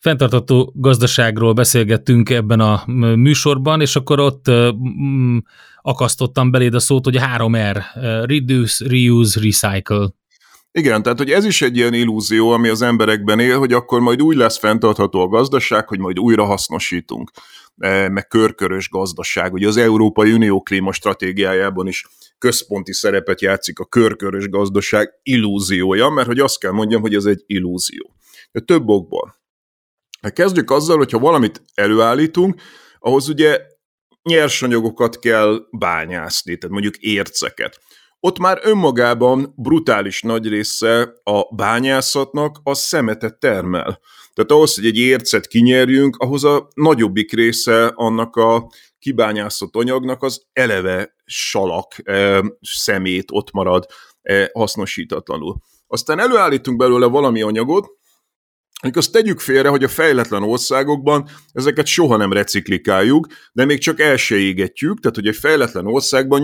fenntartható gazdaságról beszélgettünk ebben a műsorban, és akkor ott akasztottam beléd a szót, hogy a 3R, Reduce, Reuse, Recycle. Igen, tehát hogy ez is egy ilyen illúzió, ami az emberekben él, hogy akkor majd úgy lesz fenntartható a gazdaság, hogy majd újra hasznosítunk, meg körkörös gazdaság. Ugye az Európai Unió klímastratégiájában is központi szerepet játszik a körkörös gazdaság illúziója, mert hogy azt kell mondjam, hogy ez egy illúzió. De több okból. Kezdjük azzal, hogyha valamit előállítunk, ahhoz ugye nyersanyagokat kell bányászni, tehát mondjuk érceket. Ott már önmagában brutális nagy része a bányászatnak a szemetet termel. Tehát ahhoz, hogy egy ércet kinyerjünk, ahhoz a nagyobbik része annak a kibányászott anyagnak az eleve salak, szemét ott marad hasznosítatlanul. Aztán előállítunk belőle valami anyagot, azt tegyük félre, hogy a fejletlen országokban ezeket soha nem reciklikáljuk, de még csak el se égetjük, tehát hogy egy fejletlen országban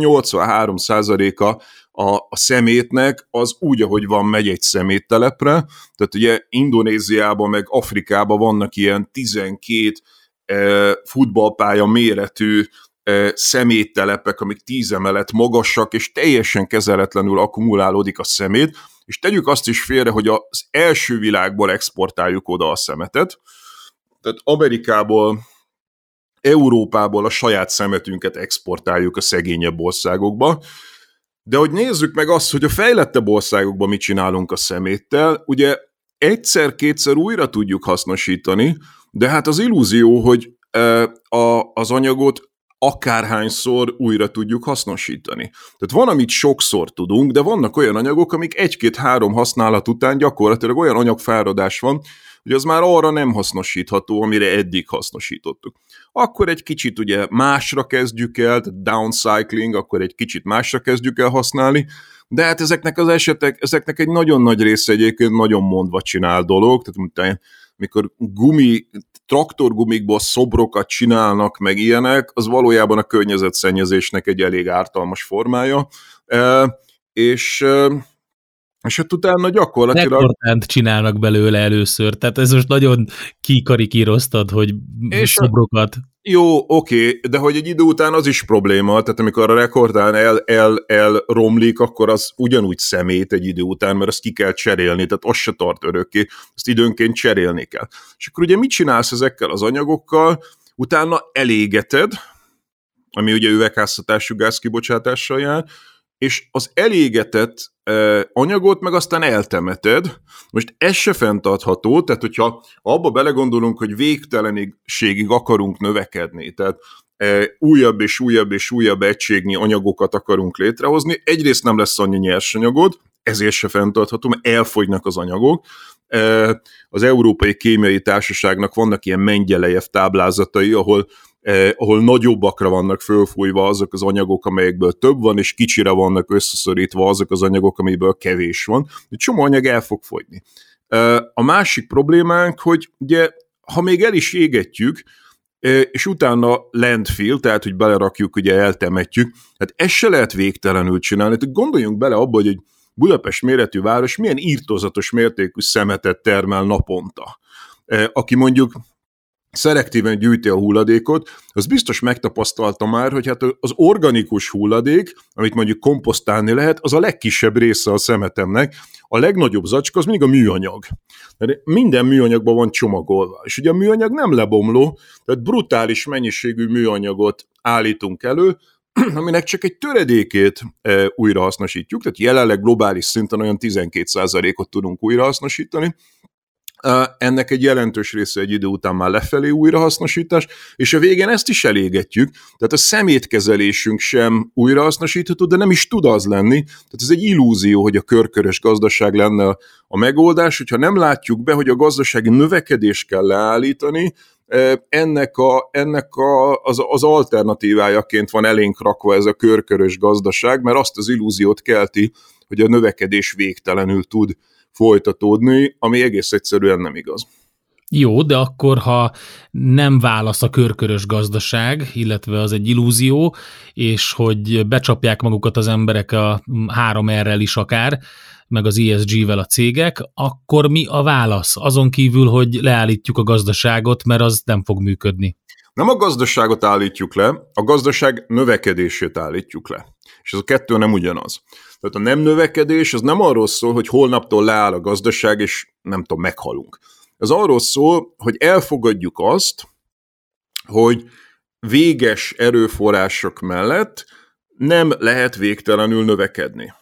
83%-a a szemétnek az úgy, ahogy van, megy egy szeméttelepre, tehát ugye Indonéziában meg Afrikában vannak ilyen 12 futballpálya méretű szeméttelepek, amik 10 emelet magasak, és teljesen kezeletlenül akkumulálódik a szemét, és tegyük azt is félre, hogy az első világból exportáljuk oda a szemetet, tehát Amerikából, Európából a saját szemetünket exportáljuk a szegényebb országokba, de hogy nézzük meg azt, hogy a fejlettebb országokban mit csinálunk a szeméttel, ugye egyszer-kétszer újra tudjuk hasznosítani, de hát az illúzió, hogy az anyagot akárhányszor újra tudjuk hasznosítani. Tehát van, amit sokszor tudunk, de vannak olyan anyagok, amik 1-2-3 használat után gyakorlatilag olyan anyagfáradás van, hogy az már arra nem hasznosítható, amire eddig hasznosítottuk. Akkor egy kicsit ugye másra kezdjük el, tehát downcycling, akkor egy kicsit másra kezdjük el használni, de hát ezeknek az esetek, ezeknek egy nagyon nagy része egyébként nagyon mondva csinál dolog, tehát mikor traktorgumikból szobrokat csinálnak, meg ilyenek, az valójában a környezetszennyezésnek egy elég ártalmas formája, és hát utána gyakorlatilag... Rekordtánt csinálnak belőle először, tehát ez most nagyon kikarikíroztad, hogy szobrokat... Jó, oké, de hogy egy idő után az is probléma, tehát amikor a rekordtán elromlik, akkor az ugyanúgy szemét egy idő után, mert azt ki kell cserélni, tehát az se tart örökké, azt időnként cserélni kell. És akkor ugye mit csinálsz ezekkel az anyagokkal? Utána elégeted, ami ugye üvegházhatású gázkibocsátással jár, és az elégetett anyagot meg aztán eltemeted. Most ez se fenntartható, tehát hogyha abba belegondolunk, hogy végtelenségig akarunk növekedni, tehát újabb és újabb és újabb egységnyi anyagokat akarunk létrehozni, egyrészt nem lesz annyi nyersanyagod, ezért se fenntartható, mert elfogynak az anyagok. Az Európai Kémiai Társaságnak vannak ilyen Mengyelejev táblázatai, ahol nagyobbakra vannak fölfújva azok az anyagok, amelyekből több van, és kicsire vannak összeszorítva azok az anyagok, amiből kevés van. Egy csomó anyag el fog fogyni. A másik problémánk, hogy ugye, ha még el is égetjük, és utána landfill, tehát hogy belerakjuk, ugye eltemetjük, hát ezt se lehet végtelenül csinálni. Tehát gondoljunk bele abba, hogy egy Budapest méretű város milyen irtózatos mértékű szemetet termel naponta. Aki mondjuk szelektíven gyűjti a hulladékot, az biztos megtapasztalta már, hogy hát az organikus hulladék, amit mondjuk komposztálni lehet, az a legkisebb része a szemetemnek, a legnagyobb zacska az mindig a műanyag. Minden műanyagban van csomagolva, és ugye a műanyag nem lebomló, tehát brutális mennyiségű műanyagot állítunk elő, aminek csak egy töredékét újrahasznosítjuk, tehát jelenleg globális szinten olyan 12%-ot tudunk újrahasznosítani, ennek egy jelentős része egy idő után már lefelé újrahasznosítás, és a végén ezt is elégetjük, tehát a szemétkezelésünk sem újrahasznosítható, de nem is tud az lenni, tehát ez egy illúzió, hogy a körkörös gazdaság lenne a megoldás, hogyha nem látjuk be, hogy a gazdasági növekedést kell leállítani, ennek az alternatívájaként van elénk rakva ez a körkörös gazdaság, mert azt az illúziót kelti, hogy a növekedés végtelenül tud folytatódni, ami egész egyszerűen nem igaz. Jó, de akkor, ha nem válasz a körkörös gazdaság, illetve az egy illúzió, és hogy becsapják magukat az emberek a 3R-rel is akár, meg az ESG-vel a cégek, akkor mi a válasz? Azon kívül, hogy leállítjuk a gazdaságot, mert az nem fog működni. Nem a gazdaságot állítjuk le, a gazdaság növekedését állítjuk le. És ez a kettő nem ugyanaz. Tehát a nem növekedés az nem arról szól, hogy holnaptól leáll a gazdaság, és nem tudom, meghalunk. Ez arról szól, hogy elfogadjuk azt, hogy véges erőforrások mellett nem lehet végtelenül növekedni.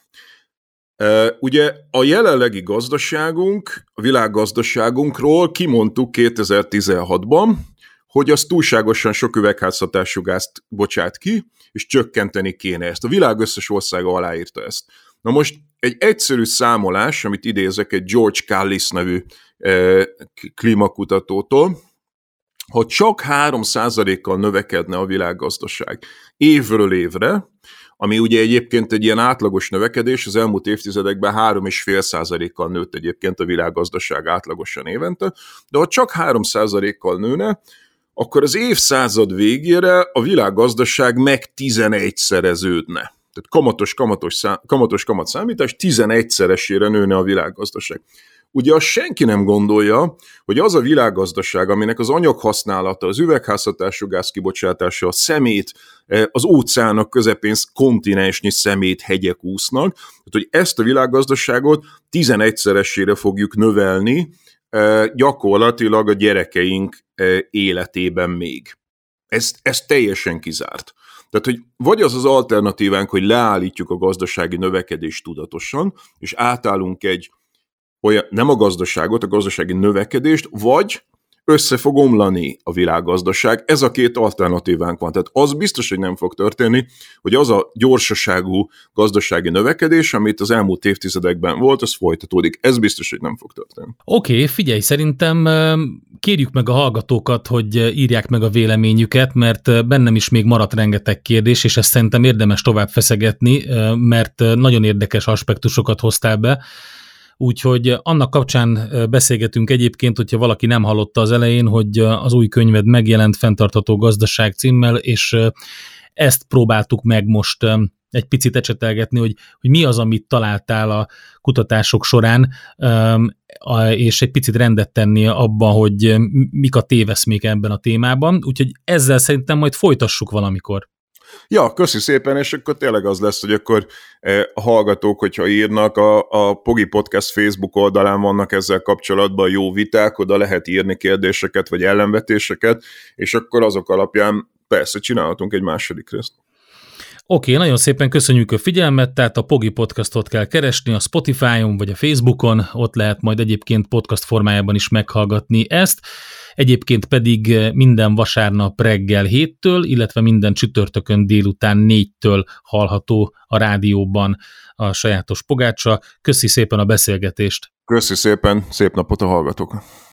Ugye a jelenlegi gazdaságunk, a világgazdaságunkról kimondtuk 2016-ban, hogy az túlságosan sok üvegházhatású gázt bocsát ki, és csökkenteni kéne ezt. A világ összes országa aláírta ezt. Na most egy egyszerű számolás, amit idézek egy George Callis nevű klímakutatótól, ha csak 3%-kal növekedne a világgazdaság évről évre, ami ugye egyébként egy ilyen átlagos növekedés, az elmúlt évtizedekben 3,5%-kal nőtt egyébként a világgazdaság átlagosan évente, de ha csak 3%-kal nőne, akkor az évszázad végére a világgazdaság meg 11-szereződne. Tehát kamatos kamatszámítás 11-szeresére nőne a világgazdaság. Ugye azt senki nem gondolja, hogy az a világgazdaság, aminek az anyaghasználata, az üvegházhatású gáz kibocsátása, a szemét, az óceánok közepén kontinensnyi szemét hegyek úsznak, hogy ezt a világgazdaságot 11-szeresére fogjuk növelni, gyakorlatilag a gyerekeink életében még. Ez teljesen kizárt. Tehát, hogy vagy az alternatívánk, hogy leállítjuk a gazdasági növekedést tudatosan, és átállunk egy olyan, nem a gazdaságot, a gazdasági növekedést, vagy össze fog omlani a világgazdaság. Ez a két alternatívánk van. Tehát az biztos, hogy nem fog történni, hogy az a gyorsaságú gazdasági növekedés, amit az elmúlt évtizedekben volt, az folytatódik. Ez biztos, hogy nem fog történni. Oké, figyelj, szerintem kérjük meg a hallgatókat, hogy írják meg a véleményüket, mert bennem is még maradt rengeteg kérdés, és ezt szerintem érdemes tovább feszegetni, mert nagyon érdekes aspektusokat hoztál be. Úgyhogy annak kapcsán beszélgetünk egyébként, hogyha valaki nem hallotta az elején, hogy az új könyved megjelent, Fenntartható gazdaság címmel, és ezt próbáltuk meg most egy picit ecsetelgetni, hogy mi az, amit találtál a kutatások során, és egy picit rendet tenni abban, hogy mik a téveszmék ebben a témában. Úgyhogy ezzel szerintem majd folytassuk valamikor. Ja, köszi szépen, és akkor tényleg az lesz, hogy akkor a hallgatók, hogyha írnak, a Pogi Podcast Facebook oldalán vannak ezzel kapcsolatban jó viták, oda lehet írni kérdéseket, vagy ellenvetéseket, és akkor azok alapján persze csinálhatunk egy második részt. Oké, nagyon szépen köszönjük a figyelmet, tehát a Pogi Podcastot kell keresni a Spotify-on vagy a Facebookon, ott lehet majd egyébként podcast formájában is meghallgatni ezt, egyébként pedig minden vasárnap reggel 7-től, illetve minden csütörtökön délután 4-től hallható a rádióban a sajátos pogácsa. Köszi szépen a beszélgetést! Köszi szépen, szép napot a hallgatók!